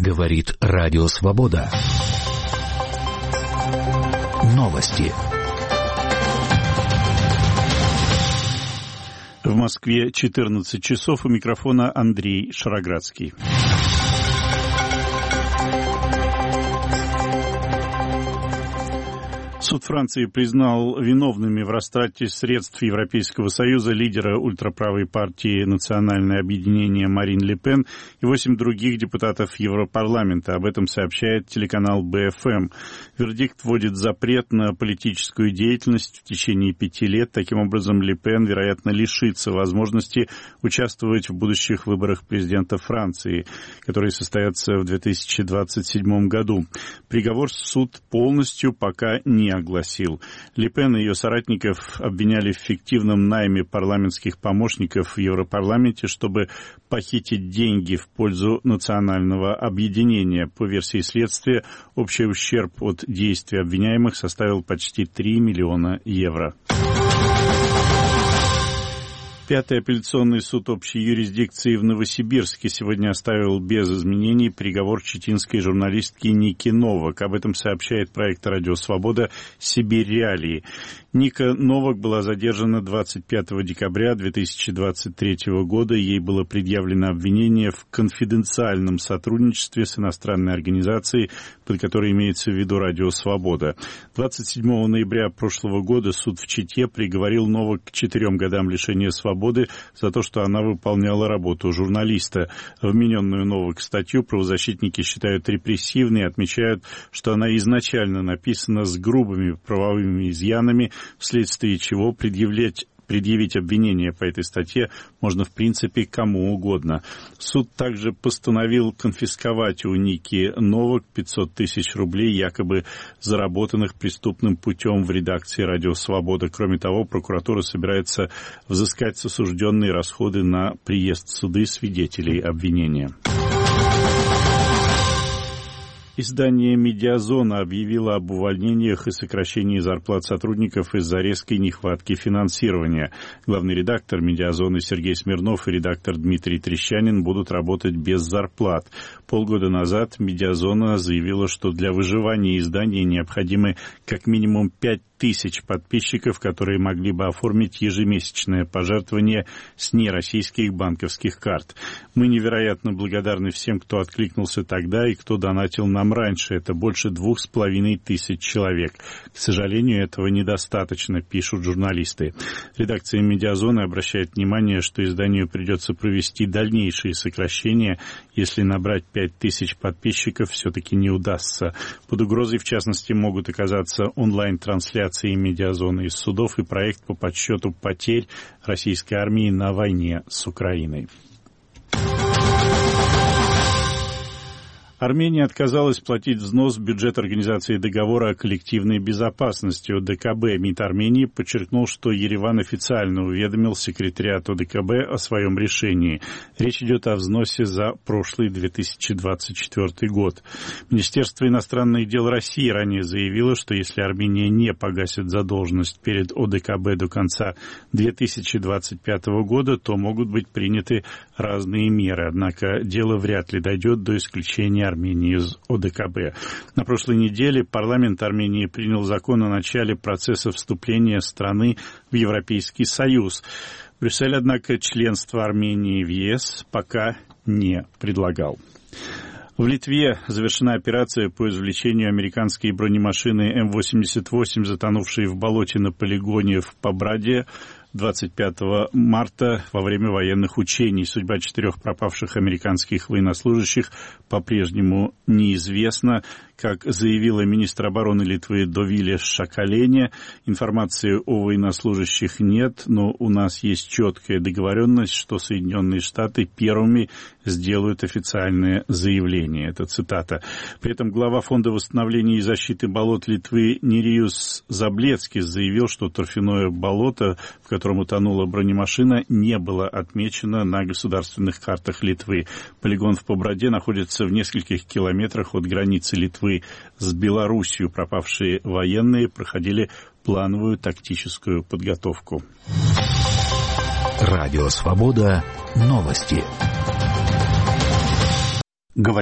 Говорит Радио Свобода. Новости. В Москве 14 часов. У микрофона Андрей Шароградский. Суд Франции признал виновными в растрате средств Европейского Союза лидера ультраправой партии «Национальное объединение» Марин Ле Пен и 8 других депутатов Европарламента. Об этом сообщает телеканал БФМ. Вердикт вводит запрет на политическую деятельность в течение 5 лет. Таким образом, Ле Пен, вероятно, лишится возможности участвовать в будущих выборах президента Франции, которые состоятся в 2027 году. Приговор суд полностью пока не огласил. Ле Пен и ее соратников обвиняли в фиктивном найме парламентских помощников в Европарламенте, чтобы похитить деньги в пользу национального объединения. По версии следствия, общий ущерб от действий обвиняемых составил почти 3 миллиона евро. Пятый апелляционный суд общей юрисдикции в Новосибирске сегодня оставил без изменений приговор читинской журналистки Ники Новак. Об этом сообщает проект «Радио Свобода» «Сибирь Реалии». Ника Новак была задержана 25 декабря 2023 года. Ей было предъявлено обвинение в конфиденциальном сотрудничестве с иностранной организацией, под которой имеется в виду «Радио Свобода». 27 ноября прошлого года суд в Чите приговорил Новак к 4 годам лишения свободы за то, что она выполняла работу журналиста. Вмененную Новак статью правозащитники считают репрессивной и отмечают, что она изначально написана с грубыми правовыми изъянами, вследствие чего предъявить обвинение по этой статье можно, в принципе, кому угодно. Суд также постановил конфисковать у Ники Новак 500 тысяч рублей, якобы заработанных преступным путем в редакции «Радио Свобода». Кроме того, прокуратура собирается взыскать с осужденной расходы на приезд в суды свидетелей обвинения. Издание «Медиазона» объявило об увольнениях и сокращении зарплат сотрудников из-за резкой нехватки финансирования. Главный редактор «Медиазона» Сергей Смирнов и редактор Дмитрий Трещанин будут работать без зарплат. Полгода назад «Медиазона» заявила, что для выживания издания необходимы как минимум 5000 подписчиков, которые могли бы оформить ежемесячное пожертвование с нероссийских банковских карт. Мы невероятно благодарны всем, кто откликнулся тогда и кто донатил нам раньше. Это больше 2500 человек. К сожалению, этого недостаточно, пишут журналисты. Редакция «Медиазоны» обращает внимание, что изданию придется провести дальнейшие сокращения, если набрать 5000 подписчиков все-таки не удастся. Под угрозой, в частности, могут оказаться онлайн-трансляции «Медиазоны» из судов и проект по подсчету потерь российской армии на войне с Украиной. Армения отказалась платить взнос в бюджет Организации договора о коллективной безопасности ОДКБ. МИД Армении подчеркнул, что Ереван официально уведомил секретариат ОДКБ о своем решении. Речь идет о взносе за прошлый 2024 год. Министерство иностранных дел России ранее заявило, что если Армения не погасит задолженность перед ОДКБ до конца 2025 года, то могут быть приняты разные меры. Однако дело вряд ли дойдет до исключения Армении из ОДКБ. На прошлой неделе парламент Армении принял закон о начале процесса вступления страны в Европейский Союз. Брюссель, однако, членство Армении в ЕС пока не предлагал. В Литве завершена операция по извлечению американской бронемашины М-88, затонувшей в болоте на полигоне в Побраде 25 марта во время военных учений. Судьба 4 пропавших американских военнослужащих по-прежнему неизвестна. Как заявила министр обороны Литвы Довиле Шакалене, информации о военнослужащих нет, но у нас есть четкая договоренность, что Соединенные Штаты первыми сделают официальное заявление. Это цитата. При этом глава Фонда восстановления и защиты болот Литвы Нериус Заблецкис заявил, что торфяное болото, в котором утонула бронемашина, не было отмечено на государственных картах Литвы. Полигон в Побраде находится в нескольких километрах от границы Литвы с Белоруссией. Пропавшие военные проходили плановую тактическую подготовку. Радио Свобода. Новости.